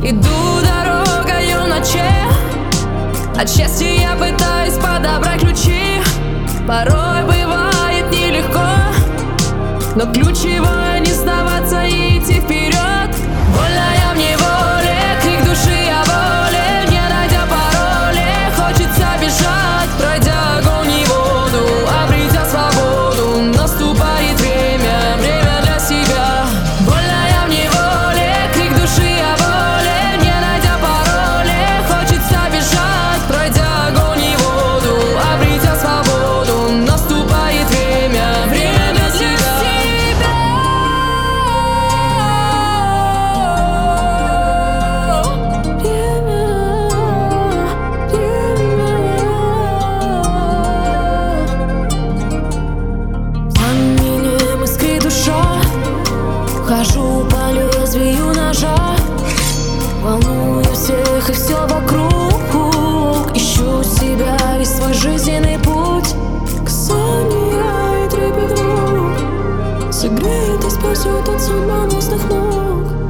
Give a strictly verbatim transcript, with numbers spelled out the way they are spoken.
Иду дорогою ночей, от счастья я пытаюсь подобрать ключи. Порой бывает нелегко, но ключевое не сдаваться и идти вперед. Вольная в неволе, крик души о воле, не найдя пароли, хочется бежать, пройдя огонь и воду, обретя свободу. Наступает время, время для себя. Вольная в неволе, крик души о воле, не найдя пароли, хочется бежать, пройдя огонь и воду, обретя свободу. Наступает время, время для себя. Хожу по лезвию ножа, волную всех и все вокруг. Ищу себя и свой жизненный путь. Касание и трепет рук согреет и спасет от судьбоносных ног.